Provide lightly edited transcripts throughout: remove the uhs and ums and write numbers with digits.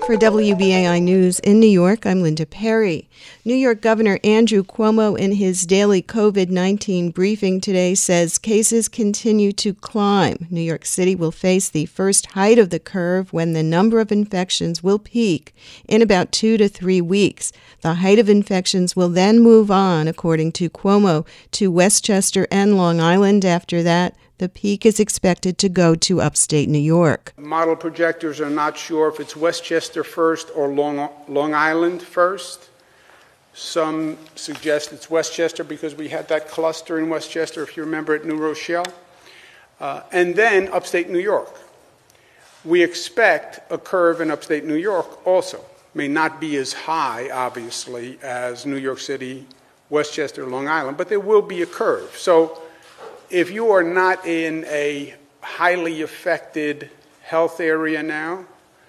For WBAI News in New York, I'm Linda Perry. New York Governor Andrew Cuomo, in his daily COVID-19 briefing today, says cases continue to climb. New York City will face the first height of the curve when the number of infections will peak in about 2 to 3 weeks. The height of infections will then move on, according to Cuomo, to Westchester and Long Island. After that, the peak is expected to go to upstate New York. Model projectors are not sure if it's Westchester first or Long Island first. Some suggest it's Westchester because we had that cluster in Westchester, if you remember, at New Rochelle. And then upstate New York. We expect a curve in upstate New York also. May not be as high, obviously, as New York City, Westchester, Long Island, but there will be a curve. So if you are not in a highly affected health area now,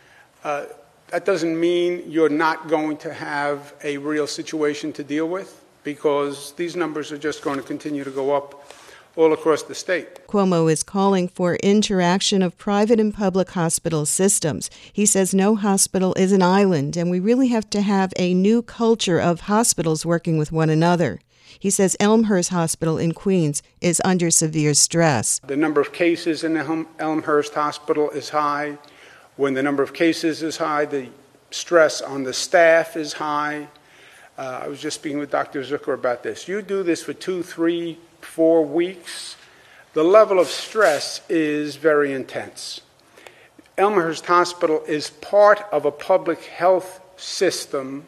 that doesn't mean you're not going to have a real situation to deal with, because these numbers are just going to continue to go up all across the state. Cuomo is calling for interaction of private and public hospital systems. He says no hospital is an island, and we really have to have a new culture of hospitals working with one another. He says Elmhurst Hospital in Queens is under severe stress. The number of cases in the Elmhurst Hospital is high. When the number of cases is high, the stress on the staff is high. I was just speaking with Dr. Zucker about this. You do this for 2, 3, 4 weeks, the level of stress is very intense. Elmhurst Hospital is part of a public health system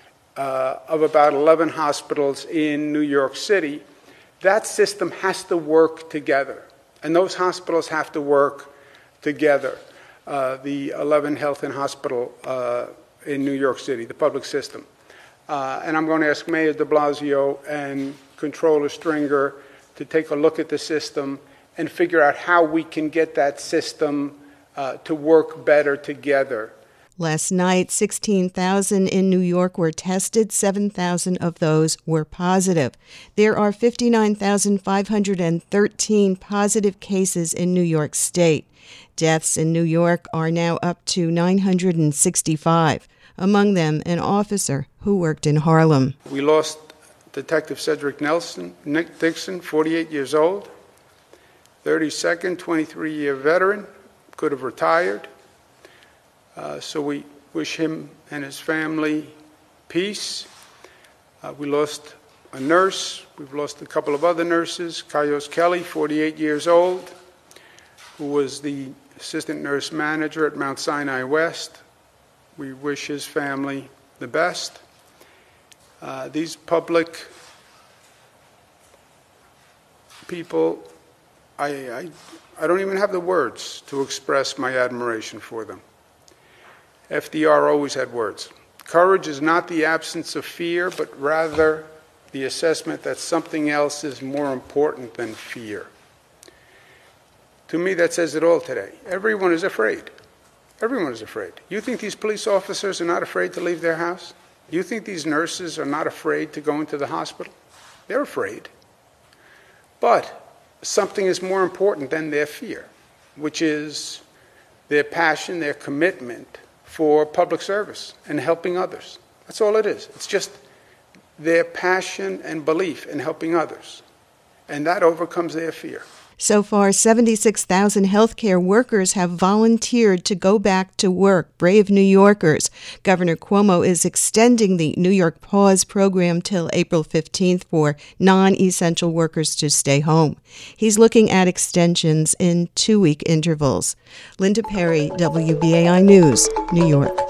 of about 11 hospitals in New York City. That system has to work together, and those hospitals have to work together. The 11 Health and Hospital in New York City, the public system. And I'm going to ask Mayor de Blasio and Controller Stringer to take a look at the system and figure out how we can get that system to work better together. Last night, 16,000 in New York were tested. 7,000 of those were positive. There are 59,513 positive cases in New York State. Deaths in New York are now up to 965, among them an officer who worked in Harlem. We lost Detective Cedric Nick Dixon, 48 years old, 32nd, 23-year veteran, could have retired. So we wish him and his family peace. We lost a nurse. We've lost a couple of other nurses. Kaios Kelly, 48 years old, who was the assistant nurse manager at Mount Sinai West. We wish his family the best. These public people, I don't even have the words to express my admiration for them. FDR always had words. Courage is not the absence of fear, but rather the assessment that something else is more important than fear. To me, that says it all today. Everyone is afraid. Everyone is afraid. You think these police officers are not afraid to leave their house? You think these nurses are not afraid to go into the hospital? They're afraid. But something is more important than their fear, which is their passion, their commitment for public service and helping others. That's all it is. It's just their passion and belief in helping others. And that overcomes their fear. So far, 76,000 healthcare workers have volunteered to go back to work. Brave New Yorkers. Governor Cuomo is extending the New York Pause program till April 15th for non-essential workers to stay home. He's looking at extensions in 2-week intervals. Linda Perry, WBAI News, New York.